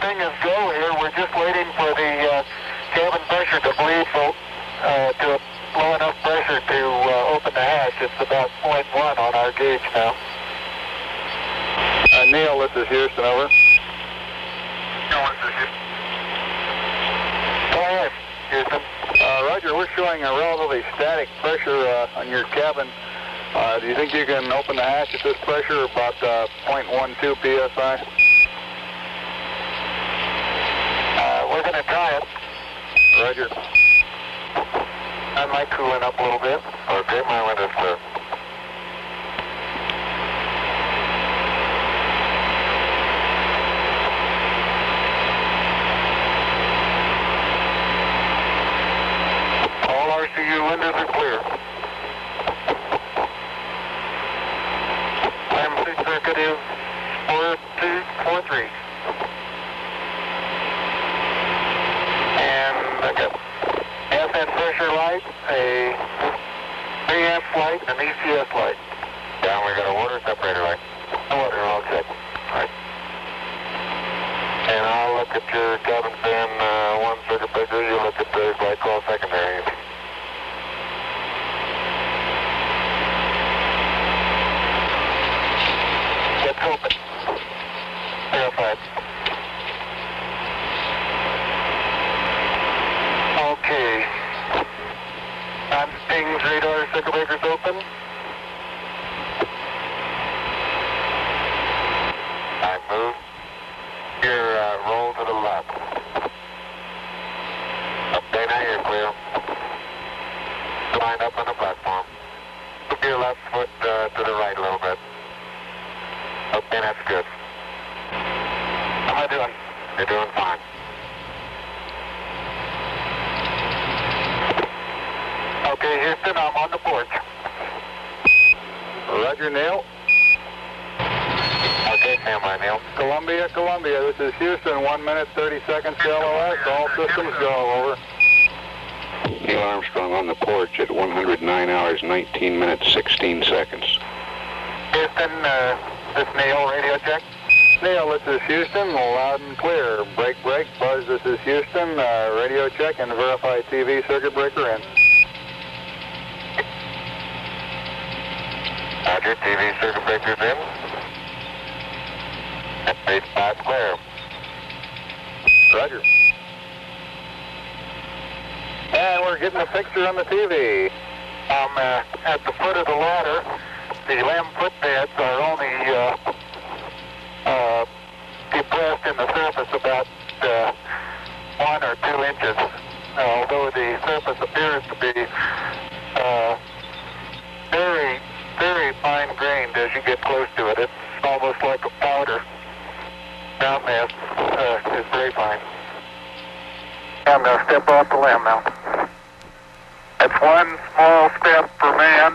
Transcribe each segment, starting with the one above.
everything is go here. We're just waiting for the cabin pressure to bleed to low enough pressure to open the hatch. It's about 0.1 on our gauge now. Neil, this is Houston, over. Neil, this is Houston. Go ahead, Houston. Roger, we're showing a relatively static pressure on your cabin. Do you think you can open the hatch at this pressure, about 0.12 psi? We're going to try it. Roger. I might cool it up a little bit. Okay, my window's clear. All RCU windows are clear. IMC circuit is 4243. And I got FN pressure light, a 3-amp light, and an ECS light. Down, we got a water separator light. Water, all check. Right. And I'll look at your cabin fan, one circuit breaker. You look at the glycol secondary. Let's open. Verified. Okay. Non-pings radar circuit breakers open. I move. Here, roll to the left. Okay, now you're clear. Line up on the platform. Move your left foot to the right a little bit. Okay, that's good. How am I doing? You're doing fine. Okay, Houston, I'm on the porch. Roger, Neil. Okay, stand by, Neil. Columbia, this is Houston, 1 minute, 30 seconds to LOS. All systems go, over. Neil Armstrong on the porch at 109 hours, 19 minutes, 16 seconds. Houston, this is Neil, radio check. Neil, this is Houston, loud and clear. Break, Buzz, this is Houston, radio check and verify TV circuit breaker in. Roger, TV circuit breakers in. Base 5 clear. Roger. And we're getting a picture on the TV. At the foot of the ladder, the LEM footpads are only depressed in the surface about 1 or 2 inches, although the surface appears to be very, very fine-grained as you get close to it. It's almost like a powder. Ground mass is very fine. I'm going to step off the LEM now. That's one small step for man,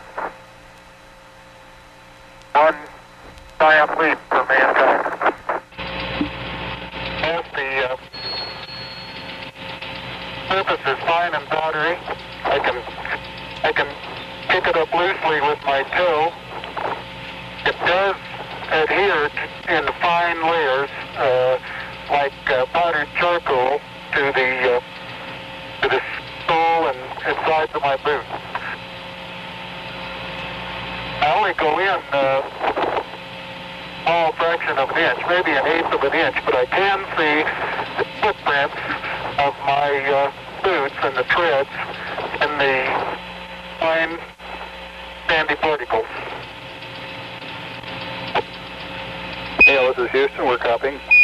one giant leap for mankind. As the surface is fine and powdery, I can pick it up loosely with my toe. It does adhere in fine layers, like powdered charcoal, to the sole and sides of my boot. I only go in a small fraction of an inch, maybe an eighth of an inch, but I can see the footprints of my boots and the treads and the fine sandy particles. Neil, this is Houston, we're copying.